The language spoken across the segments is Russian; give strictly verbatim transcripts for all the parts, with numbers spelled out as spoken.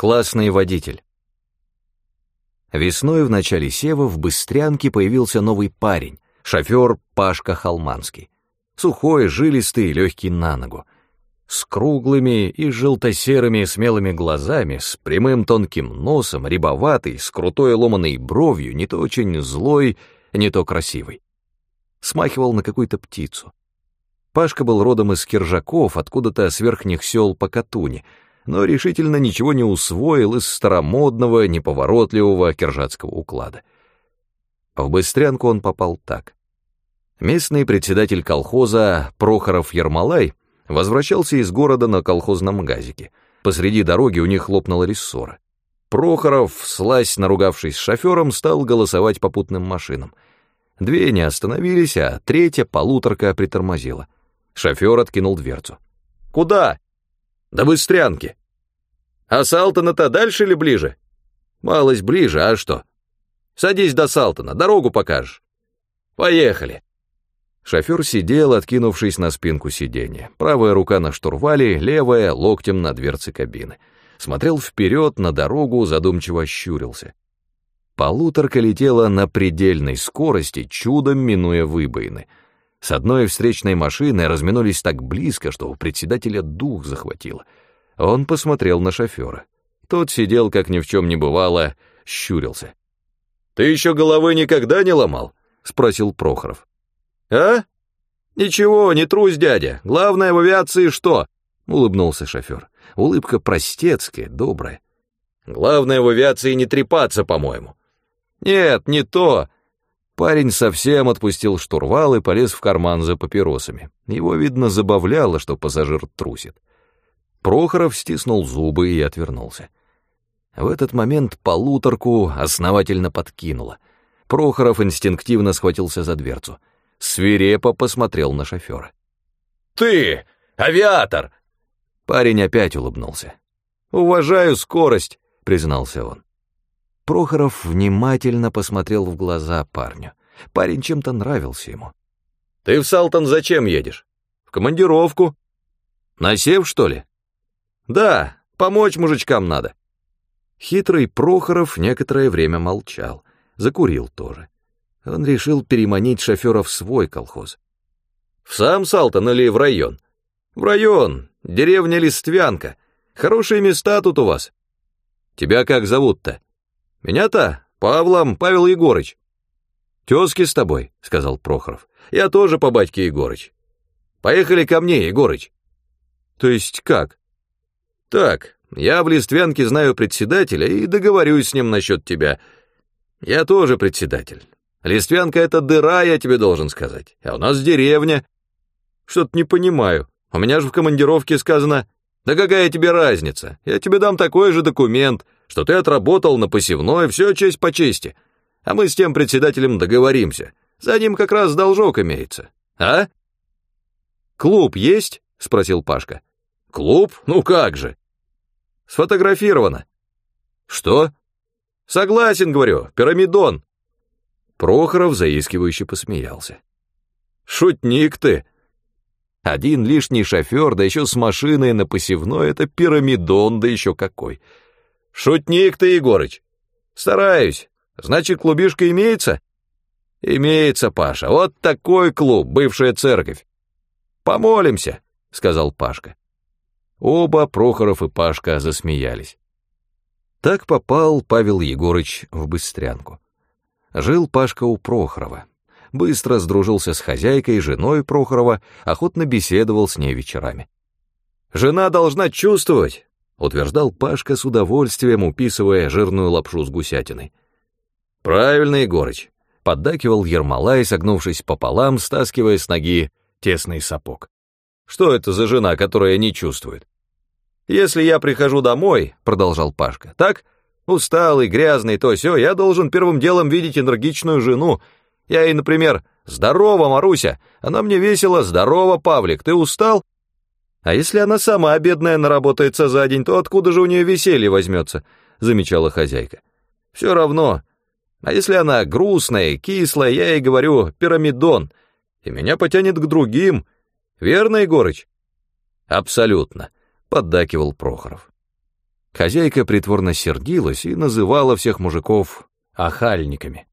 Классный водитель. Весной в начале сева в Быстрянке появился новый парень, шофер Пашка Холманский. Сухой, жилистый, легкий на ногу. С круглыми и желто-серыми смелыми глазами, с прямым тонким носом, рябоватый, с крутой ломаной бровью, не то очень злой, не то красивый. Смахивал на какую-то птицу. Пашка был родом из Киржаков, откуда-то с верхних сел по Катуни, но решительно ничего не усвоил из старомодного, неповоротливого киржацкого уклада. В Быстрянку он попал так. Местный председатель колхоза Прохоров Ермолай возвращался из города на колхозном газике. Посреди дороги у них хлопнула рессора. Прохоров, вслазь наругавшись с шофером, стал голосовать попутным машинам. Две не остановились, а третья, полуторка, притормозила. Шофер откинул дверцу. «Куда?» «До Быстрянки». «А Салтана-то дальше или ближе?» «Малость ближе, а что?» «Садись до Салтана, дорогу покажешь». «Поехали». Шофер сидел, откинувшись на спинку сиденья. Правая рука на штурвале, левая — локтем на дверце кабины. Смотрел вперед на дорогу, задумчиво щурился. Полуторка летела на предельной скорости, чудом минуя выбоины. С одной встречной машиной разминулись так близко, что у председателя дух захватило. Он посмотрел на шофера. Тот сидел, как ни в чем не бывало, щурился. «Ты еще головы никогда не ломал?» — спросил Прохоров. «А? Ничего, не трусь, дядя. Главное в авиации что?» — улыбнулся шофер. Улыбка простецкая, добрая. «Главное в авиации не трепаться, по-моему». «Нет, не то». Парень совсем отпустил штурвал и полез в карман за папиросами. Его, видно, забавляло, что пассажир трусит. Прохоров стиснул зубы и отвернулся. В этот момент полуторку основательно подкинуло. Прохоров инстинктивно схватился за дверцу. Свирепо посмотрел на шофера. «Ты, авиатор!» Парень опять улыбнулся. «Уважаю скорость», — признался он. Прохоров внимательно посмотрел в глаза парню. Парень чем-то нравился ему. «Ты в Салтан зачем едешь? В командировку. На сев, что ли?» «Да, помочь мужичкам надо». Хитрый Прохоров некоторое время молчал, закурил тоже. Он решил переманить шофера в свой колхоз. «В сам Салтан или в район?» «В район, деревня Листвянка. Хорошие места тут у вас». «Тебя как зовут-то?» «Меня-то Павлом, Павел Егорыч». «Тезки с тобой», — сказал Прохоров. «Я тоже по батьке Егорыч». «Поехали ко мне, Егорыч». «То есть как?» «Так, я в Листвянке знаю председателя и договорюсь с ним насчет тебя. Я тоже председатель. Листвянка — это дыра, я тебе должен сказать, а у нас деревня». «Что-то не понимаю. У меня же в командировке сказано...» «Да какая тебе разница? Я тебе дам такой же документ, что ты отработал на посевной, все честь по чести. А мы с тем председателем договоримся. За ним как раз должок имеется. А?» «Клуб есть?» — спросил Пашка. «Клуб? Ну как же?» «Сфотографировано». «Что?» «Согласен, говорю, пирамидон». Прохоров заискивающе посмеялся. «Шутник ты. Один лишний шофер, да еще с машиной на посевной, это пирамидон, да еще какой. Шутник ты, Егорыч. Стараюсь. Значит, клубишка имеется? Имеется, Паша. Вот такой клуб, бывшая церковь. Помолимся, сказал Пашка. Оба, Прохоров и Пашка, засмеялись. Так попал Павел Егорыч в Быстрянку. Жил Пашка у Прохорова. Быстро сдружился с хозяйкой, женой Прохорова, охотно беседовал с ней вечерами. «Жена должна чувствовать», — утверждал Пашка с удовольствием, уписывая жирную лапшу с гусятиной. «Правильно, Егорыч», — поддакивал Ермолай, согнувшись пополам, стаскивая с ноги тесный сапог. «Что это за жена, которая не чувствует?» «Если я прихожу домой», — продолжал Пашка, — «так, усталый, грязный, то сё, я должен первым делом видеть энергичную жену. Я ей, например, «Здорово, Маруся!» Она мне весело: «Здорово, Павлик, ты устал?» А если она сама, бедная, наработается за день, то откуда же у нее веселье возьмется? Замечала хозяйка. Все равно. А если она грустная, кислая, я ей говорю «пирамидон», и меня потянет к другим. Верно, Егорыч? Абсолютно, поддакивал Прохоров. Хозяйка притворно сердилась и называла всех мужиков охальниками.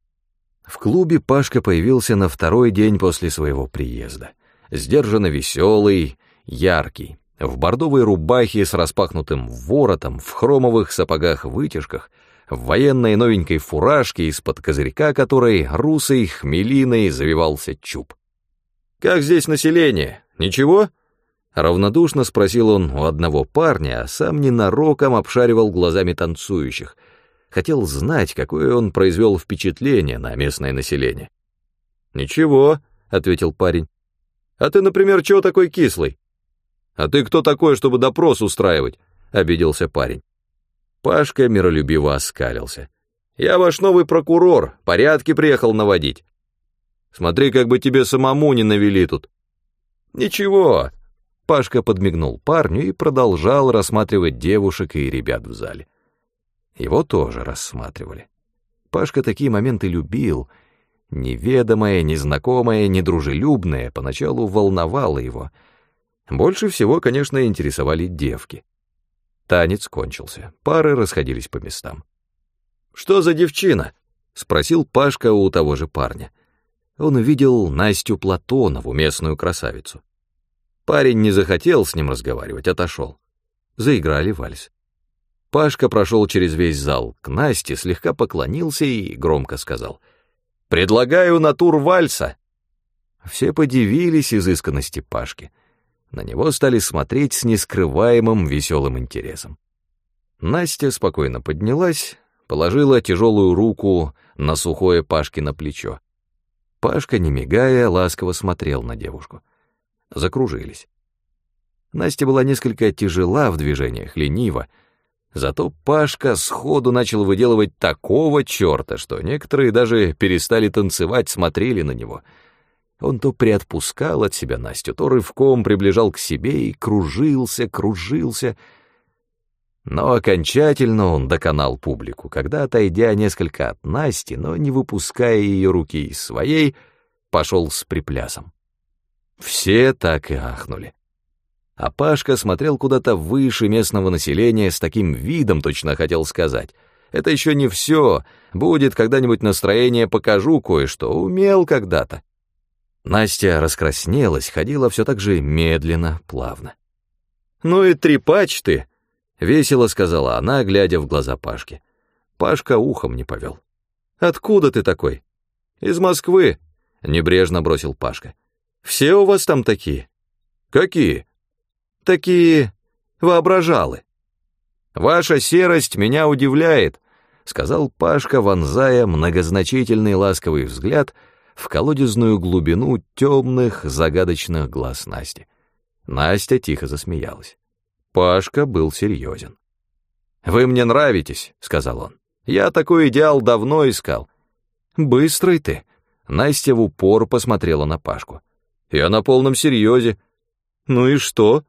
В клубе Пашка появился на второй день после своего приезда. Сдержанно веселый, яркий, в бордовой рубахе с распахнутым воротом, в хромовых сапогах-вытяжках, в военной новенькой фуражке, из-под козырька которой русой хмелиной завивался чуб. «Как здесь население? Ничего?» — равнодушно спросил он у одного парня, а сам ненароком обшаривал глазами танцующих. Хотел знать, какое он произвел впечатление на местное население. «Ничего», — ответил парень. «А ты, например, чего такой кислый?» «А ты кто такой, чтобы допрос устраивать?» — обиделся парень. Пашка миролюбиво оскалился. «Я ваш новый прокурор, порядки приехал наводить. Смотри, как бы тебе самому не навели тут». «Ничего», — Пашка подмигнул парню и продолжал рассматривать девушек и ребят в зале. Его тоже рассматривали. Пашка такие моменты любил. Неведомое, незнакомое, недружелюбное поначалу волновало его. Больше всего, конечно, интересовали девки. Танец кончился, пары расходились по местам. «Что за девчина?» — спросил Пашка у того же парня. Он увидел Настю Платонову, местную красавицу. Парень не захотел с ним разговаривать, отошел. Заиграли вальс. Пашка прошел через весь зал к Насте, слегка поклонился и громко сказал: «Предлагаю на тур вальса». Все подивились изысканности Пашки. На него стали смотреть с нескрываемым веселым интересом. Настя спокойно поднялась, положила тяжелую руку на сухое Пашкино плечо. Пашка, не мигая, ласково смотрел на девушку. Закружились. Настя была несколько тяжела в движениях, ленива. Зато Пашка сходу начал выделывать такого черта, что некоторые даже перестали танцевать, смотрели на него. Он то приотпускал от себя Настю, то рывком приближал к себе и кружился, кружился. Но окончательно он доконал публику, когда, отойдя несколько от Насти, но не выпуская ее руки из своей, пошел с приплясом. Все так и ахнули. А Пашка смотрел куда-то выше местного населения с таким видом, точно хотел сказать: «Это еще не все, будет когда-нибудь настроение, покажу кое-что, умел когда-то». Настя раскраснелась, ходила все так же медленно, плавно. «Ну и трепач ты!» — весело сказала она, глядя в глаза Пашке. Пашка ухом не повел. «Откуда ты такой?» «Из Москвы», — небрежно бросил Пашка. «Все у вас там такие?» «Какие?» «Такие воображалы». «Ваша серость меня удивляет», — сказал Пашка, вонзая многозначительный ласковый взгляд в колодезную глубину темных загадочных глаз Насти. Настя тихо засмеялась. Пашка был серьезен. «Вы мне нравитесь», — сказал он. «Я такой идеал давно искал». «Быстрый ты», — Настя в упор посмотрела на Пашку. «Я на полном серьезе». «Ну и что?»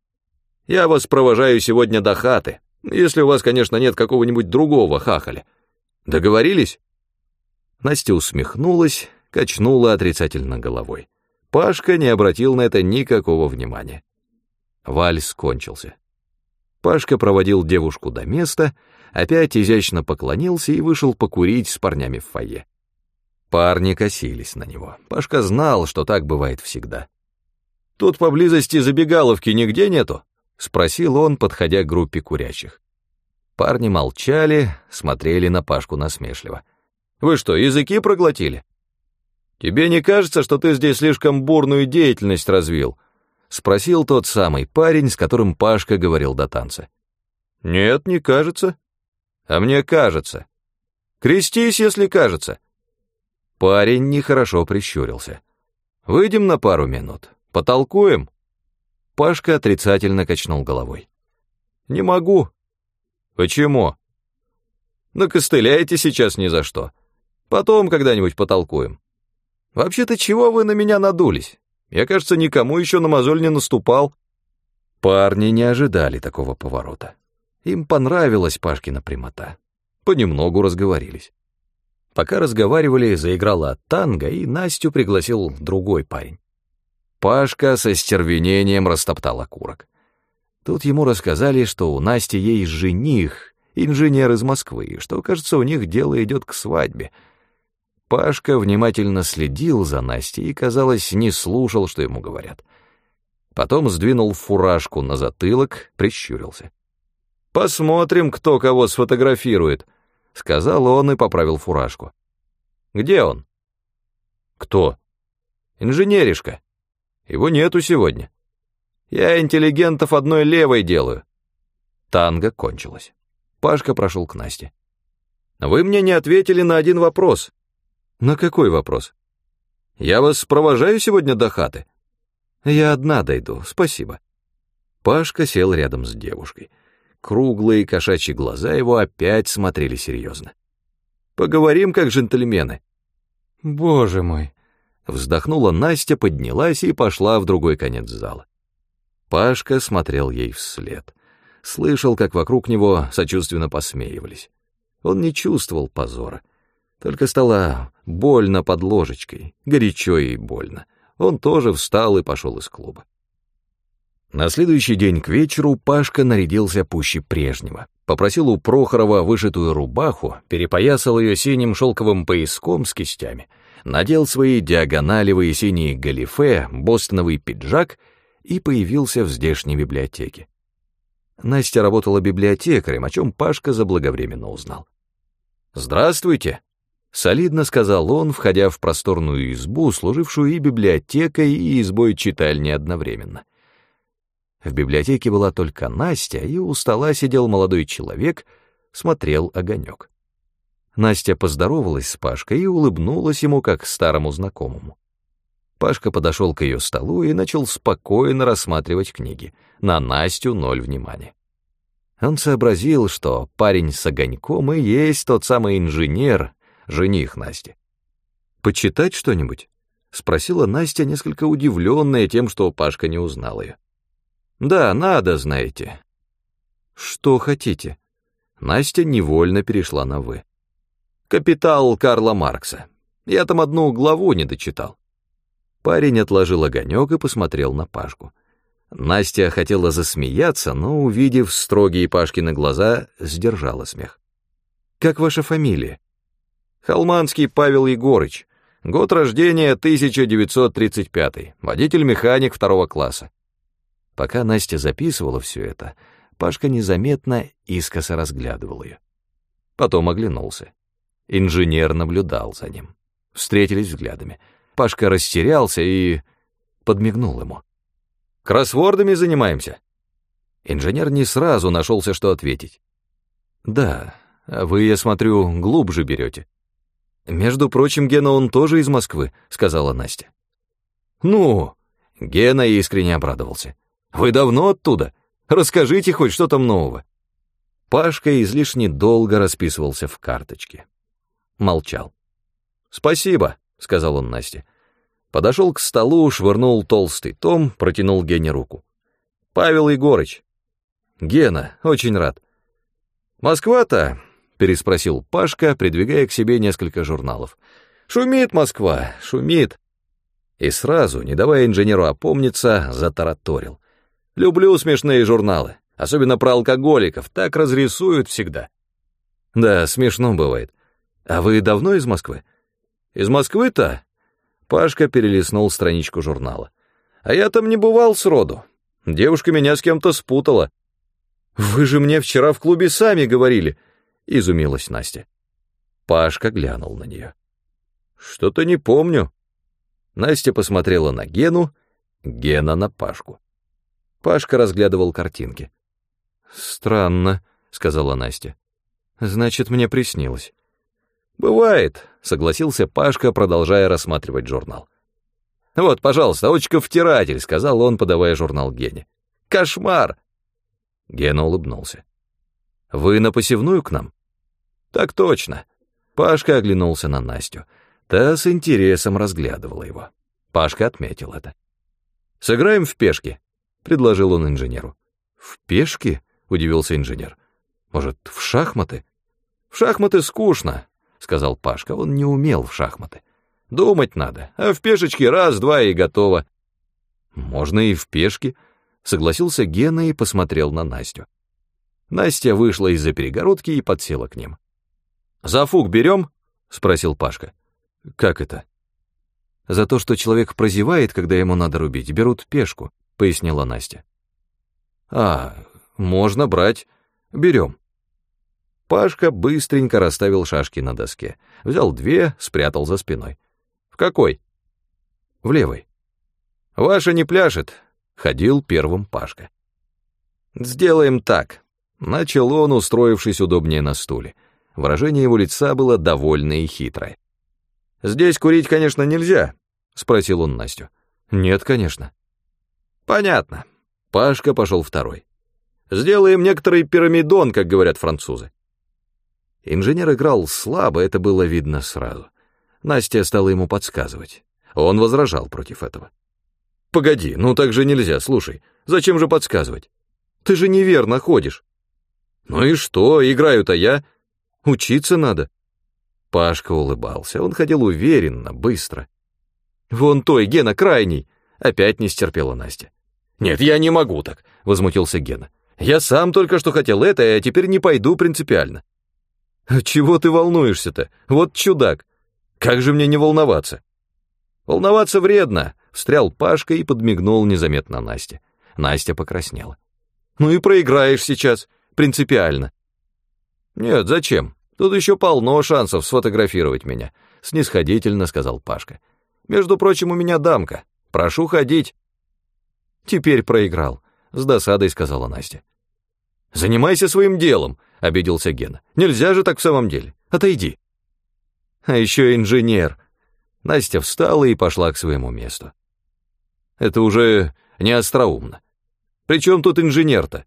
«Я вас провожаю сегодня до хаты, если у вас, конечно, нет какого-нибудь другого хахаля. Договорились?» Настя усмехнулась, качнула отрицательно головой. Пашка не обратил на это никакого внимания. Вальс кончился. Пашка проводил девушку до места, опять изящно поклонился и вышел покурить с парнями в фойе. Парни косились на него. Пашка знал, что так бывает всегда. «Тут поблизости забегаловки нигде нету?» — спросил он, подходя к группе курящих. Парни молчали, смотрели на Пашку насмешливо. «Вы что, языки проглотили? Тебе не кажется, что ты здесь слишком бурную деятельность развил?» — спросил тот самый парень, с которым Пашка говорил до танца. «Нет, не кажется». «А мне кажется». «Крестись, если кажется». Парень нехорошо прищурился. «Выйдем на пару минут, потолкуем?» Пашка отрицательно качнул головой. «Не могу». «Почему?» «Накостыляете сейчас ни за что. Потом когда-нибудь потолкуем. Вообще-то чего вы на меня надулись? Я, кажется, никому еще на мозоль не наступал». Парни не ожидали такого поворота. Им понравилась Пашкина прямота. Понемногу разговорились. Пока разговаривали, заиграла танго, и Настю пригласил другой парень. Пашка со стервенением растоптал окурок. Тут ему рассказали, что у Насти есть жених, инженер из Москвы, и что, кажется, у них дело идет к свадьбе. Пашка внимательно следил за Настей и, казалось, не слушал, что ему говорят. Потом сдвинул фуражку на затылок, прищурился. «Посмотрим, кто кого сфотографирует», — сказал он и поправил фуражку. «Где он?» «Кто?» «Инженеришка. Его нету сегодня. Я интеллигентов одной левой делаю». Танго кончилось. Пашка прошел к Насте. «Вы мне не ответили на один вопрос». «На какой вопрос?» «Я вас провожаю сегодня до хаты?» «Я одна дойду, спасибо». Пашка сел рядом с девушкой. Круглые кошачьи глаза его опять смотрели серьезно. «Поговорим, как джентльмены». «Боже мой!» Вздохнула Настя, поднялась и пошла в другой конец зала. Пашка смотрел ей вслед. Слышал, как вокруг него сочувственно посмеивались. Он не чувствовал позора. Только стало больно под ложечкой, горячо и больно. Он тоже встал и пошел из клуба. На следующий день к вечеру Пашка нарядился пуще прежнего. Попросил у Прохорова вышитую рубаху, перепоясал ее синим шелковым пояском с кистями, надел свои диагоналевые синие галифе, бостоновый пиджак и появился в здешней библиотеке. Настя работала библиотекарем, о чем Пашка заблаговременно узнал. «Здравствуйте», — солидно сказал он, входя в просторную избу, служившую и библиотекой, и избой читальни одновременно. В библиотеке была только Настя, и у стола сидел молодой человек, смотрел огонек. Настя поздоровалась с Пашкой и улыбнулась ему, как старому знакомому. Пашка подошел к ее столу и начал спокойно рассматривать книги. На Настю ноль внимания. Он сообразил, что парень с огоньком и есть тот самый инженер, жених Насти. «Почитать что-нибудь?» — спросила Настя, несколько удивленная тем, что Пашка не узнал ее. «Да, надо, знаете». «Что хотите?» Настя невольно перешла на «вы». «Капитал» Карла Маркса. Я там одну главу не дочитал». Парень отложил огонек и посмотрел на Пашку. Настя хотела засмеяться, но, увидев строгие Пашкины глаза, сдержала смех. «Как ваша фамилия?» «Холманский Павел Егорыч. Год рождения тысяча девятьсот тридцать пятый. Водитель-механик второго класса». Пока Настя записывала все это, Пашка незаметно искоса разглядывал ее. Потом оглянулся. Инженер наблюдал за ним. Встретились взглядами. Пашка растерялся и подмигнул ему. «Кроссвордами занимаемся?» Инженер не сразу нашелся, что ответить. «Да, а вы, я смотрю, глубже берете». «Между прочим, Гена, он тоже из Москвы», — сказала Настя. «Ну?» — Гена искренне обрадовался. «Вы давно оттуда? Расскажите хоть, что там нового». Пашка излишне долго расписывался в карточке. Молчал. «Спасибо», — сказал он Насте. Подошел к столу, швырнул толстый том, протянул Гене руку. «Павел Егорыч». «Гена, очень рад». «Москва-то?» — переспросил Пашка, придвигая к себе несколько журналов. «Шумит Москва, шумит». И сразу, не давая инженеру опомниться, затараторил. «Люблю смешные журналы, особенно про алкоголиков, так разрисуют всегда». «Да, смешно бывает. А вы давно из Москвы?» «Из Москвы-то?» Пашка перелистнул страничку журнала. «А я там не бывал сроду. Девушка меня с кем-то спутала». «Вы же мне вчера в клубе сами говорили», — изумилась Настя. Пашка глянул на нее. «Что-то не помню». Настя посмотрела на Гену, Гена на Пашку. Пашка разглядывал картинки. «Странно», — сказала Настя. «Значит, мне приснилось». «Бывает», — согласился Пашка, продолжая рассматривать журнал. «Вот, пожалуйста, очко-втиратель», — сказал он, подавая журнал Гене. «Кошмар!» Гена улыбнулся. «Вы на посевную к нам?» «Так точно». Пашка оглянулся на Настю. Та с интересом разглядывала его. Пашка отметил это. «Сыграем в пешки», — предложил он инженеру. «В пешки?» — удивился инженер. «Может, в шахматы?» «В шахматы скучно», — сказал Пашка. Он не умел в шахматы. «Думать надо, а в пешечке раз-два и готово». «Можно и в пешки», согласился Гена и посмотрел на Настю. Настя вышла из-за перегородки и подсела к ним. «Зафуг берем?» — спросил Пашка. «Как это?» «За то, что человек прозевает, когда ему надо рубить, берут пешку», — пояснила Настя. «А, можно брать. Берем». Пашка быстренько расставил шашки на доске, взял две, спрятал за спиной. «В какой?» «В левой». «Ваша не пляшет», — ходил первым Пашка. «Сделаем так», — начал он, устроившись удобнее на стуле. Выражение его лица было довольное и хитрое. «Здесь курить, конечно, нельзя», — спросил он Настю. «Нет, конечно». «Понятно». Пашка пошел второй. «Сделаем некоторый пирамидон, как говорят французы». Инженер играл слабо, это было видно сразу. Настя стала ему подсказывать. Он возражал против этого. «Погоди, ну так же нельзя, слушай, зачем же подсказывать? Ты же неверно ходишь». «Ну и что, играю-то я. Учиться надо». Пашка улыбался, он ходил уверенно, быстро. «Вон той, Гена, крайний!» — опять не стерпела Настя. «Нет, я не могу так», — возмутился Гена. «Я сам только что хотел это, а теперь не пойду принципиально». «Чего ты волнуешься-то? Вот чудак! Как же мне не волноваться?» «Волноваться вредно», — встрял Пашка и подмигнул незаметно Насте. Настя покраснела. «Ну и проиграешь сейчас, принципиально». «Нет, зачем? Тут еще полно шансов сфотографировать меня», — снисходительно сказал Пашка. «Между прочим, у меня дамка. Прошу ходить». «Теперь проиграл», — с досадой сказала Настя. «Занимайся своим делом», — обиделся Гена. «Нельзя же так в самом деле. Отойди». «А еще инженер». Настя встала и пошла к своему месту. «Это уже не остроумно. Причем тут инженер-то?»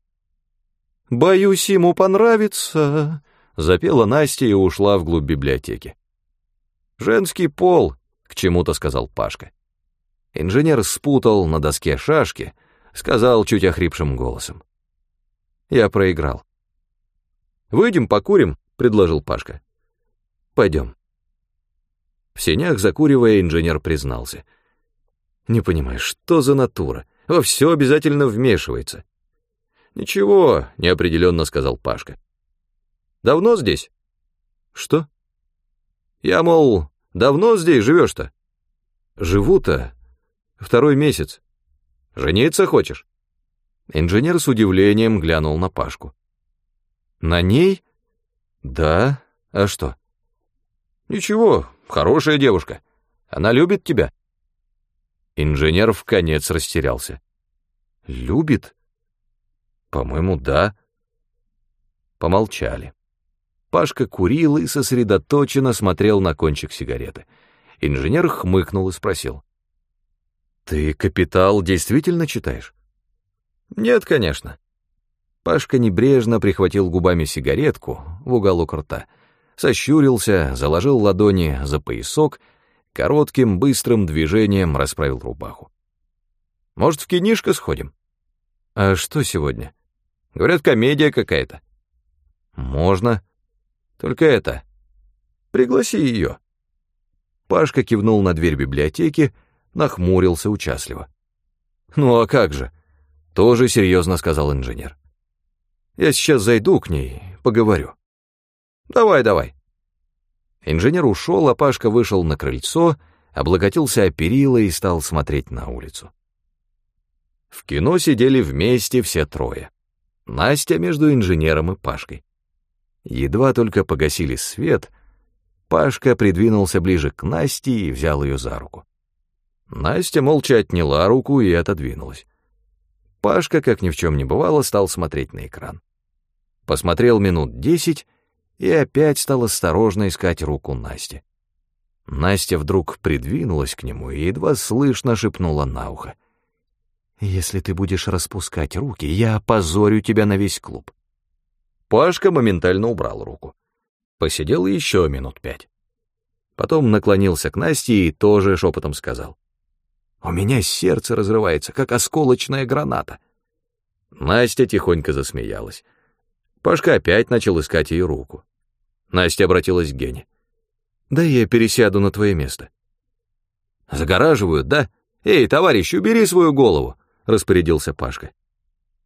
«Боюсь, ему понравится», — запела Настя и ушла вглубь библиотеки. «Женский пол», — к чему-то сказал Пашка. Инженер спутал на доске шашки, сказал чуть охрипшим голосом. «Я проиграл». «Выйдем, покурим», — предложил Пашка. «Пойдем». В сенях, закуривая, инженер признался. «Не понимаю, что за натура? Во все обязательно вмешивается». «Ничего», — неопределенно сказал Пашка. «Давно здесь?» «Что?» «Я, мол, давно здесь живешь-то?» «Живу-то второй месяц». «Жениться хочешь?» Инженер с удивлением глянул на Пашку. «На ней?» «Да. А что?» «Ничего, хорошая девушка. Она любит тебя». Инженер вконец растерялся. «Любит? По-моему, да». Помолчали. Пашка курил и сосредоточенно смотрел на кончик сигареты. Инженер хмыкнул и спросил. «Ты «Капитал» действительно читаешь?» «Нет, конечно». Пашка небрежно прихватил губами сигаретку в уголок рта, сощурился, заложил ладони за поясок, коротким быстрым движением расправил рубаху. «Может, в кинишко сходим?» «А что сегодня?» «Говорят, комедия какая-то». «Можно. Только это. Пригласи ее». Пашка кивнул на дверь библиотеки, нахмурился участливо. «Ну а как же?» — тоже серьезно сказал инженер. «Я сейчас зайду к ней, поговорю». «Давай, давай». Инженер ушел, а Пашка вышел на крыльцо, облокотился о перила и стал смотреть на улицу. В кино сидели вместе все трое. Настя между инженером и Пашкой. Едва только погасили свет, Пашка придвинулся ближе к Насте и взял ее за руку. Настя молча отняла руку и отодвинулась. Пашка, как ни в чем не бывало, стал смотреть на экран. Посмотрел минут десять и опять стал осторожно искать руку Насти. Настя вдруг придвинулась к нему и едва слышно шепнула на ухо. «Если ты будешь распускать руки, я опозорю тебя на весь клуб». Пашка моментально убрал руку. Посидел еще минут пять. Потом наклонился к Насте и тоже шепотом сказал. «У меня сердце разрывается, как осколочная граната». Настя тихонько засмеялась. Пашка опять начал искать ей руку. Настя обратилась к Гене. «Да я пересяду на твое место». «Загораживают, да? Эй, товарищ, убери свою голову», — распорядился Пашка.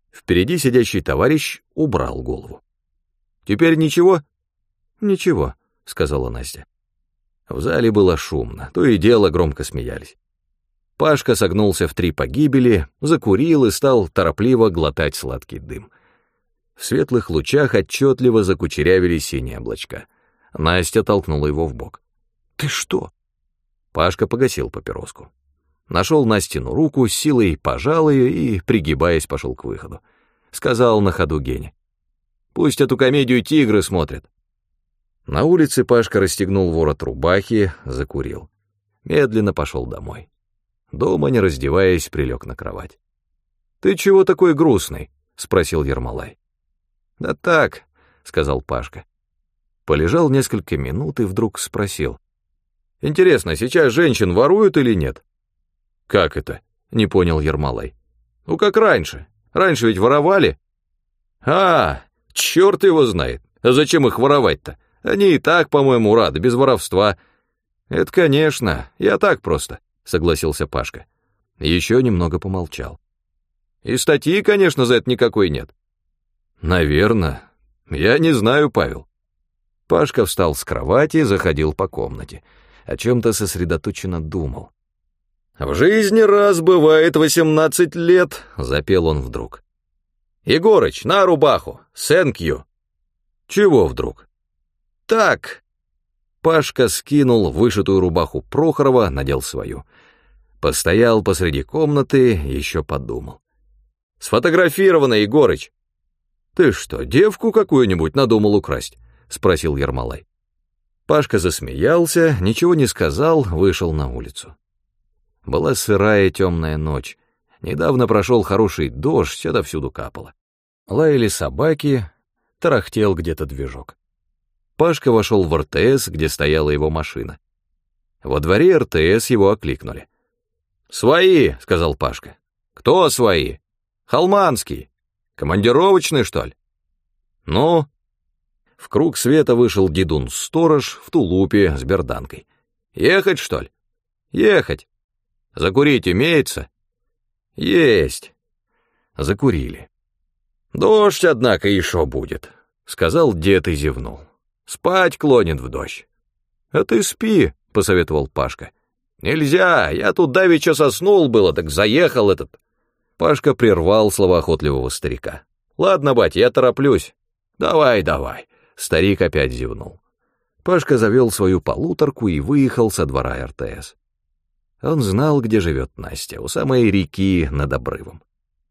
Впереди сидящий товарищ убрал голову. «Теперь ничего?» «Ничего», — сказала Настя. В зале было шумно, то и дело громко смеялись. Пашка согнулся в три погибели, закурил и стал торопливо глотать сладкий дым. В светлых лучах отчетливо закучерявили синие облачка. Настя толкнула его в бок. «Ты что?» Пашка погасил папироску. Нашел Настину руку, с силой пожал ее и, пригибаясь, пошел к выходу. Сказал на ходу Гене: «Пусть эту комедию тигры смотрят». На улице Пашка расстегнул ворот рубахи, закурил. Медленно пошел домой. Дома, не раздеваясь, прилег на кровать. «Ты чего такой грустный?» — спросил Ермолай. «Да так», — сказал Пашка. Полежал несколько минут и вдруг спросил: «Интересно, сейчас женщин воруют или нет?» «Как это?» — не понял Ермолай. «Ну, как раньше. Раньше ведь воровали». «А, черт его знает. А зачем их воровать-то? Они и так, по-моему, рады, без воровства». «Это, конечно, я так просто», — согласился Пашка. Еще немного помолчал. «И статьи, конечно, за это никакой нет». «Наверно. Я не знаю, Павел». Пашка встал с кровати, заходил по комнате. О чем-то сосредоточенно думал. «В жизни раз бывает восемнадцать лет», — запел он вдруг. «Егорыч, на рубаху, сэнкью». «Чего вдруг?» «Так». Пашка скинул вышитую рубаху Прохорова, надел свою. Постоял посреди комнаты, еще подумал. «Сфотографировано, Егорыч». «Ты что, девку какую-нибудь надумал украсть?» — спросил Ермолай. Пашка засмеялся, ничего не сказал, вышел на улицу. Была сырая темная ночь. Недавно прошел хороший дождь, отовсюду капало. Лаяли собаки, тарахтел где-то движок. Пашка вошел в эр тэ эс, где стояла его машина. Во дворе эр тэ эс его окликнули. «Свои», — сказал Пашка. «Кто свои?» «Холманский. Командировочный, что ли?» «Ну?» В круг света вышел дедун-сторож в тулупе с берданкой. «Ехать, что ли?» «Ехать. Закурить имеется?» «Есть». Закурили. «Дождь, однако, еще будет», — сказал дед и зевнул. «Спать клонит в дождь». «А ты спи», — посоветовал Пашка. «Нельзя, я тут давеча соснул было, так заехал этот». Пашка прервал словоохотливого старика. «Ладно, батя, я тороплюсь». «Давай, давай». Старик опять зевнул. Пашка завел свою полуторку и выехал со двора эр тэ эс. Он знал, где живет Настя, у самой реки над обрывом.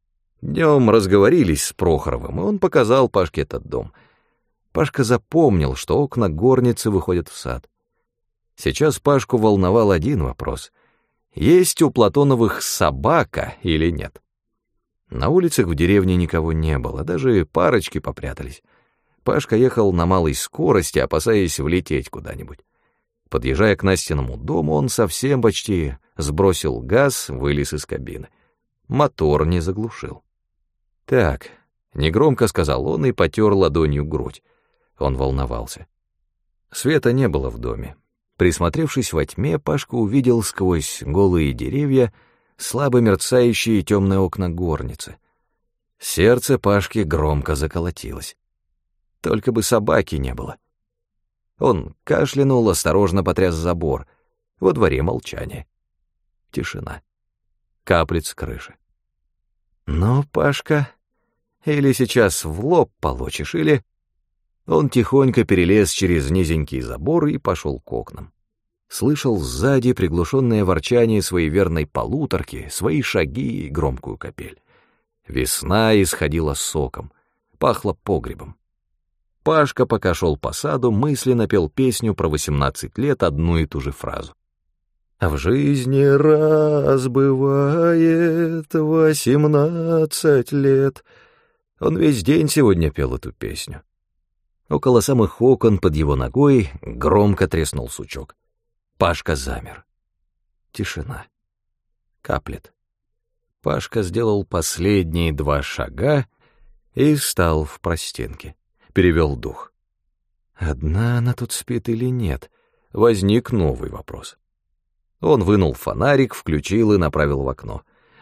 Днем разговорились с Прохоровым, и он показал Пашке этот дом. Пашка запомнил, что окна горницы выходят в сад. Сейчас Пашку волновал один вопрос: есть у Платоновых собака или нет? На улицах в деревне никого не было, даже парочки попрятались. Пашка ехал на малой скорости, опасаясь влететь куда-нибудь. Подъезжая к Настиному дому, он совсем почти сбросил газ, вылез из кабины. Мотор не заглушил. «Так», — негромко сказал он и потер ладонью грудь. Он волновался. Света не было в доме. Присмотревшись во тьме, Пашка увидел сквозь голые деревья слабо мерцающие темные окна горницы. Сердце Пашки громко заколотилось. Только бы собаки не было. Он кашлянул, осторожно потряс забор. Во дворе молчание. Тишина. Каплет с крыши. «Ну, Пашка, или сейчас в лоб получишь, или...» Он тихонько перелез через низенький забор и пошел к окнам. Слышал сзади приглушенное ворчание своей верной полуторки, свои шаги и громкую капель. Весна исходила соком, пахло погребом. Пашка, пока шел по саду, мысленно пел песню про восемнадцать лет, одну и ту же фразу. «А в жизни раз бывает восемнадцать лет». Он весь день сегодня пел эту песню. Около самых окон под его ногой громко треснул сучок. Пашка замер. Тишина. Каплет. Пашка сделал последние два шага и встал в простенке. Перевел дух. Одна она тут спит или нет? Возник новый вопрос. Он вынул фонарик, включил и направил в окно.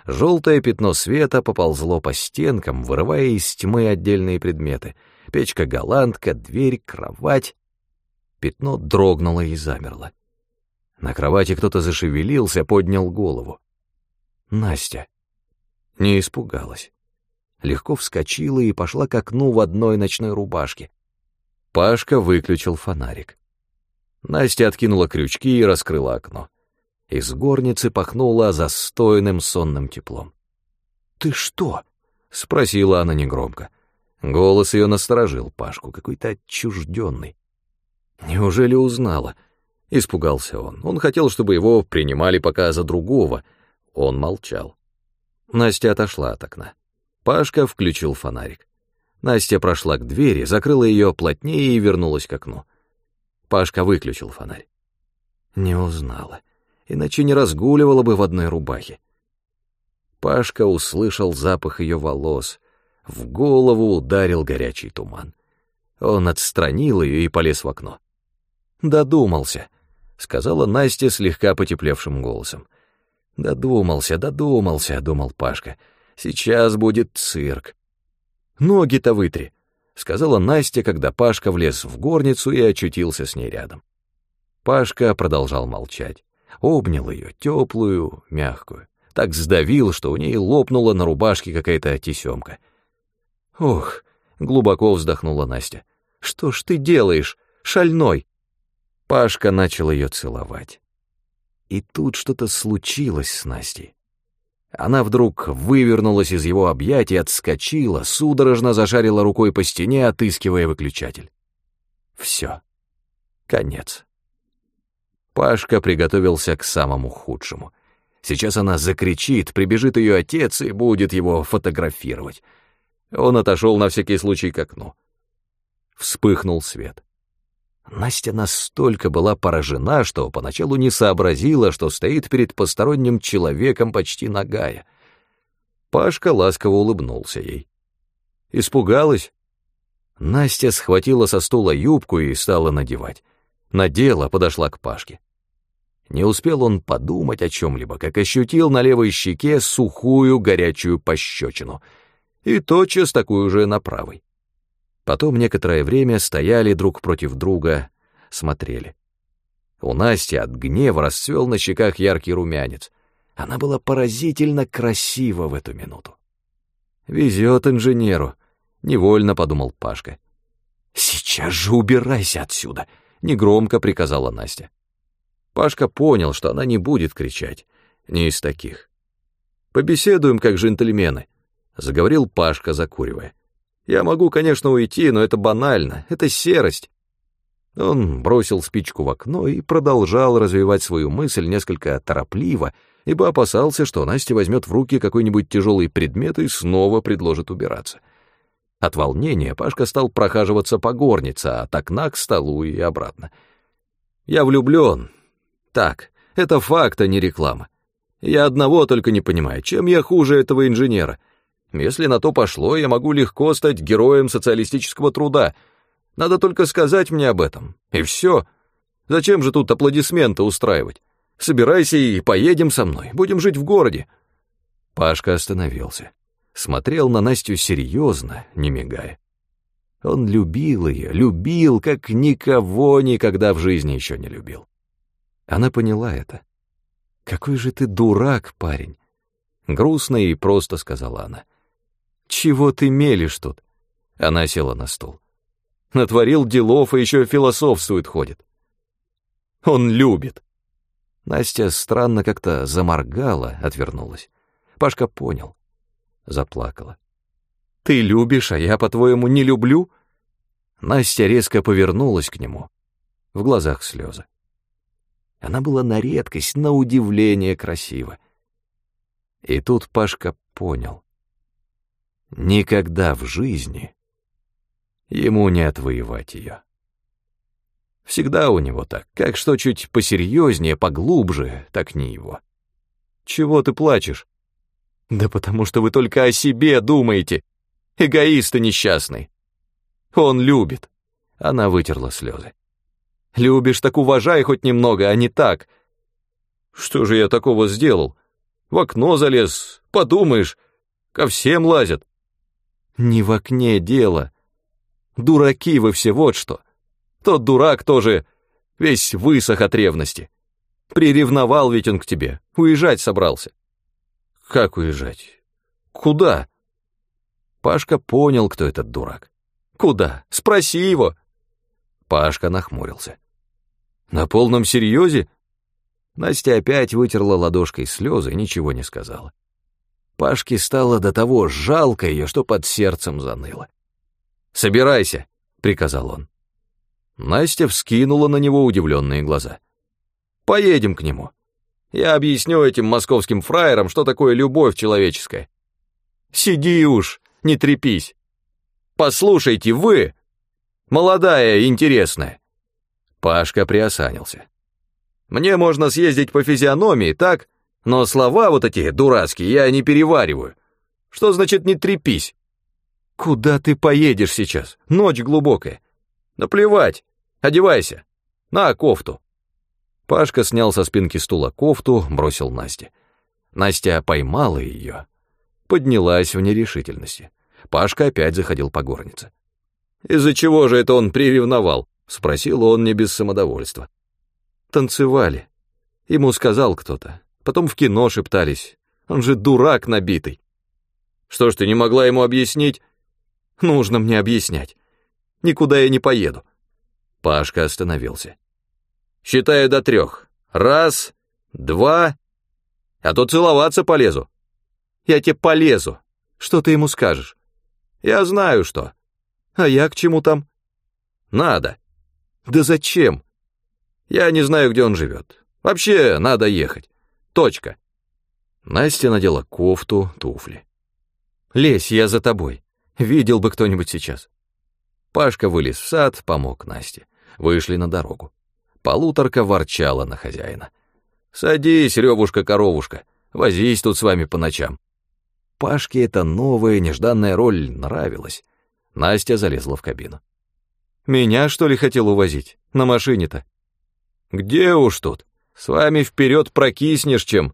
Желтое пятно света поползло по стенкам, вырывая из тьмы отдельные предметы. Печка-голландка, дверь, кровать. Пятно дрогнуло и замерло. На кровати кто-то зашевелился, поднял голову. Настя. Не испугалась. Легко вскочила и пошла к окну в одной ночной рубашке. Пашка выключил фонарик. Настя откинула крючки и раскрыла окно. Из горницы пахнуло застойным сонным теплом. «Ты что?» — спросила она негромко. Голос ее насторожил Пашку, какой-то отчужденный. «Неужели узнала?» — испугался он. Он хотел, чтобы его принимали пока за другого. Он молчал. Настя отошла от окна. Пашка включил фонарик. Настя прошла к двери, закрыла ее плотнее и вернулась к окну. Пашка выключил фонарь. Не узнала, иначе не разгуливала бы в одной рубахе. Пашка услышал запах ее волос. В голову ударил горячий туман. Он отстранил ее и полез в окно. «Додумался», — сказала Настя слегка потеплевшим голосом. «Додумался, додумался», — думал Пашка. «Сейчас будет цирк». «Ноги-то вытри», — сказала Настя, когда Пашка влез в горницу и очутился с ней рядом. Пашка продолжал молчать. Обнял ее, теплую, мягкую. Так сдавил, что у ней лопнула на рубашке какая-то тесемка. «Ох», — глубоко вздохнула Настя, — «что ж ты делаешь, шальной?» Пашка начал ее целовать. И тут что-то случилось с Настей. Она вдруг вывернулась из его объятий, отскочила, судорожно зашарила рукой по стене, отыскивая выключатель. Все. Конец. Пашка приготовился к самому худшему. Сейчас она закричит, прибежит ее отец и будет его фотографировать. Он отошел на всякий случай к окну. Вспыхнул свет. Настя настолько была поражена, что поначалу не сообразила, что стоит перед посторонним человеком почти нагая. Пашка ласково улыбнулся ей. Испугалась? Настя схватила со стула юбку и стала надевать. Надела, подошла к Пашке. Не успел он подумать о чем-либо, как ощутил на левой щеке сухую горячую пощечину, и тотчас такую же на правой. Потом некоторое время стояли друг против друга, смотрели. У Насти от гнева расцвел на щеках яркий румянец. Она была поразительно красива в эту минуту. «Везет инженеру», — невольно подумал Пашка. «Сейчас же убирайся отсюда», — негромко приказала Настя. Пашка понял, что она не будет кричать, не из таких. «Побеседуем, как джентльмены», — заговорил Пашка, закуривая. «Я могу, конечно, уйти, но это банально, это серость». Он бросил спичку в окно и продолжал развивать свою мысль несколько торопливо, ибо опасался, что Настя возьмет в руки какой-нибудь тяжелый предмет и снова предложит убираться. От волнения Пашка стал прохаживаться по горнице, от окна к столу и обратно. «Я влюблен. Так, это факт, а не реклама. Я одного только не понимаю, чем я хуже этого инженера? Если на то пошло, я могу легко стать героем социалистического труда. Надо только сказать мне об этом, и все. Зачем же тут аплодисменты устраивать? Собирайся и поедем со мной, будем жить в городе». Пашка остановился, смотрел на Настю серьезно, не мигая. Он любил ее, любил, как никого никогда в жизни еще не любил. Она поняла это. «Какой же ты дурак, парень!» Грустно и просто сказала она. «Чего ты мелешь тут?» Она села на стул. «Натворил делов и еще философствует ходит. Он любит». Настя странно как-то заморгала, отвернулась. Пашка понял. Заплакала. «Ты любишь, а я, по-твоему, не люблю?» Настя резко повернулась к нему. В глазах слезы. Она была на редкость, на удивление красива. И тут Пашка понял. Никогда в жизни ему не отвоевать ее. Всегда у него так, как что чуть посерьезнее, поглубже, так не его. «Чего ты плачешь?» «Да потому что вы только о себе думаете, эгоисты несчастный. Он любит». Она вытерла слезы. «Любишь, так уважай хоть немного, а не так». «Что же я такого сделал? В окно залез, подумаешь, ко всем лазят. Не в окне дело. Дураки вы все, вот что. Тот дурак тоже весь высох от ревности. Приревновал ведь он к тебе, уезжать собрался. Как уезжать? Куда? Пашка понял, кто этот дурак. Куда? Спроси его. Пашка нахмурился. На полном серьезе? Настя опять вытерла ладошкой слезы и ничего не сказала. Пашке стало до того жалко ее, что под сердцем заныло. «Собирайся», — приказал он. Настя вскинула на него удивленные глаза. «Поедем к нему. Я объясню этим московским фраерам, что такое любовь человеческая». «Сиди уж, не трепись. Послушайте, вы, молодая и интересная». Пашка приосанился. «Мне можно съездить по физиономии, так? Но слова вот эти дурацкие я не перевариваю. Что значит не трепись? Куда ты поедешь сейчас? Ночь глубокая. Наплевать. Одевайся. На кофту». Пашка снял со спинки стула кофту, бросил Насте. Настя поймала ее, поднялась в нерешительности. Пашка опять заходил по горнице. «Из-за чего же это он приревновал?» — спросил он не без самодовольства. «Танцевали. Ему сказал кто-то. Потом в кино шептались. Он же дурак набитый». «Что ж ты не могла ему объяснить?» «Нужно мне объяснять. Никуда я не поеду». Пашка остановился. «Считаю до трех. Раз, два, а то целоваться полезу». «Я тебе полезу. Что ты ему скажешь?» «Я знаю, что». «А я к чему там?» «Надо». «Да зачем?» «Я не знаю, где он живет. Вообще, надо ехать. Точка». Настя надела кофту, туфли. «Лезь, я за тобой. Видел бы кто-нибудь сейчас». Пашка вылез в сад, помог Насте. Вышли на дорогу. Полуторка ворчала на хозяина. «Садись, ревушка-коровушка, возись тут с вами по ночам». Пашке эта новая нежданная роль нравилась. Настя залезла в кабину. «Меня, что ли, хотел увозить? На машине-то?» «Где уж тут? С вами вперед прокиснешь, чем...»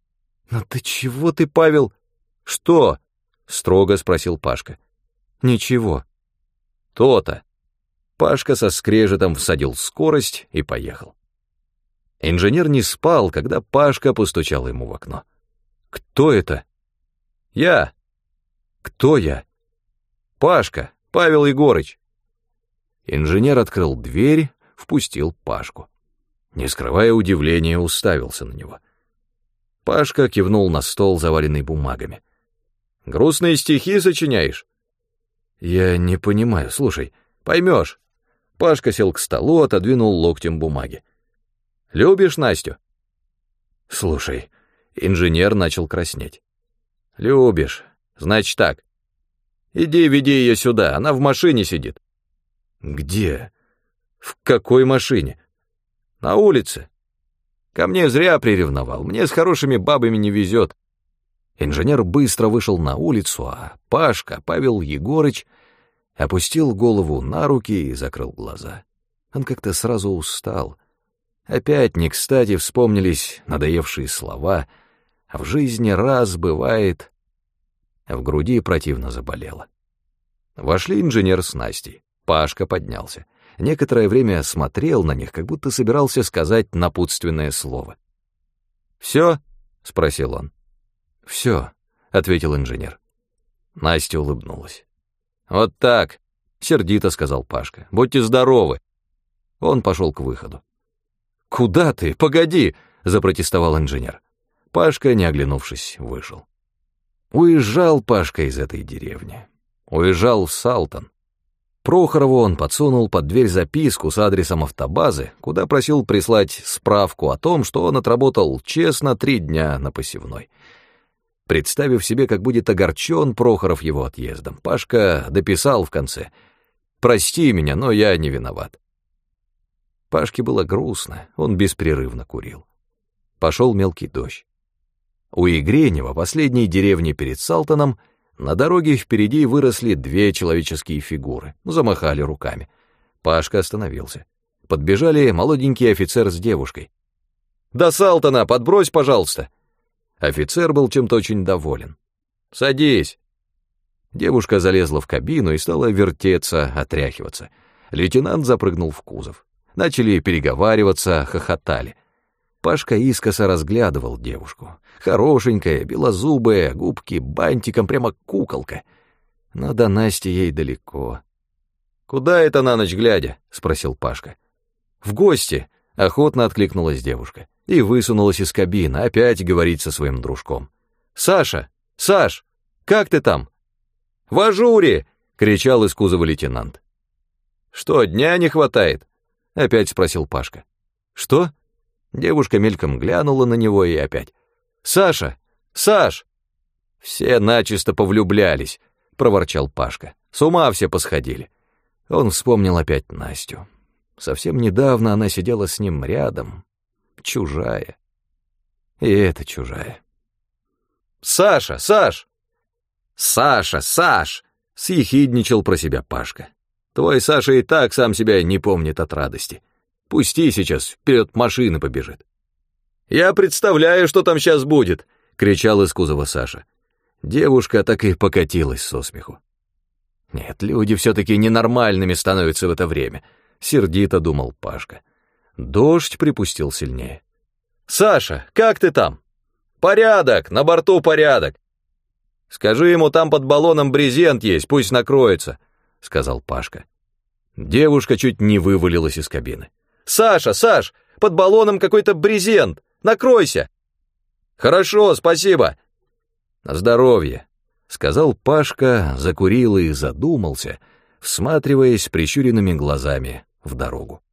«Ну ты чего ты, Павел?» «Что?» — строго спросил Пашка. «Ничего». «То-то». Пашка со скрежетом всадил скорость и поехал. Инженер не спал, когда Пашка постучал ему в окно. «Кто это?» «Я». «Кто я?» «Пашка, Павел Егорыч». Инженер открыл дверь, впустил Пашку. Не скрывая удивления, уставился на него. Пашка кивнул на стол, заваленный бумагами. «Грустные стихи сочиняешь?» «Я не понимаю, слушай, поймешь». Пашка сел к столу, отодвинул локтем бумаги. «Любишь Настю?» «Слушай», инженер начал краснеть. «Любишь, значит так. Иди, веди ее сюда, она в машине сидит». «Где? В какой машине?» «На улице. Ко мне зря приревновал, мне с хорошими бабами не везет». Инженер быстро вышел на улицу, а Пашка, Павел Егорыч, опустил голову на руки и закрыл глаза. Он как-то сразу устал. Опять не кстати вспомнились надоевшие слова, а в жизни раз бывает... В груди противно заболело. Вошли инженер с Настей. Пашка поднялся. Некоторое время смотрел на них, как будто собирался сказать напутственное слово. «Все?» — спросил он. «Все», — ответил инженер. Настя улыбнулась. «Вот так», — сердито сказал Пашка. «Будьте здоровы». Он пошел к выходу. «Куда ты? Погоди!» — запротестовал инженер. Пашка, не оглянувшись, вышел. Уезжал Пашка из этой деревни. Уезжал в Салтан. Прохорову он подсунул под дверь записку с адресом автобазы, куда просил прислать справку о том, что он отработал честно три дня на посевной. Представив себе, как будет огорчен Прохоров его отъездом, Пашка дописал в конце: «Прости меня, но я не виноват». Пашке было грустно, он беспрерывно курил. Пошел мелкий дождь. У Игренева, последней деревни перед Салтаном, на дороге впереди выросли две человеческие фигуры, замахали руками. Пашка остановился. Подбежали молоденький офицер с девушкой. «До Салтана подбрось, пожалуйста!» Офицер был чем-то очень доволен. «Садись!» Девушка залезла в кабину и стала вертеться, отряхиваться. Лейтенант запрыгнул в кузов. Начали переговариваться, хохотали. Пашка искоса разглядывал девушку. Хорошенькая, белозубая, губки бантиком, прямо куколка. Но до Насти ей далеко. «Куда это на ночь глядя?» — спросил Пашка. «В гости!» — охотно откликнулась девушка. И высунулась из кабины, опять говорить со своим дружком. «Саша! Саш! Как ты там?» «В ажуре!» — кричал из кузова лейтенант. «Что, дня не хватает?» — опять спросил Пашка. «Что?» Девушка мельком глянула на него и опять. «Саша! Саш!» «Все начисто повлюблялись», — проворчал Пашка. «С ума все посходили». Он вспомнил опять Настю. Совсем недавно она сидела с ним рядом. Чужая. И это чужая. «Саша! Саш!» «Саша! Саш!» — съехидничал про себя Пашка. «Твой Саша и так сам себя не помнит от радости. Пусти сейчас, вперед машины побежит». «Я представляю, что там сейчас будет!» — кричал из кузова Саша. Девушка так и покатилась со смеху. «Нет, люди все-таки ненормальными становятся в это время», — сердито думал Пашка. Дождь припустил сильнее. «Саша, как ты там?» «Порядок, на борту порядок». «Скажи ему, там под баллоном брезент есть, пусть накроется», — сказал Пашка. Девушка чуть не вывалилась из кабины. «Саша, Саш, под баллоном какой-то брезент, накройся!» «Хорошо, спасибо!» «На здоровье», — сказал Пашка, закурил и задумался, всматриваясь прищуренными глазами в дорогу.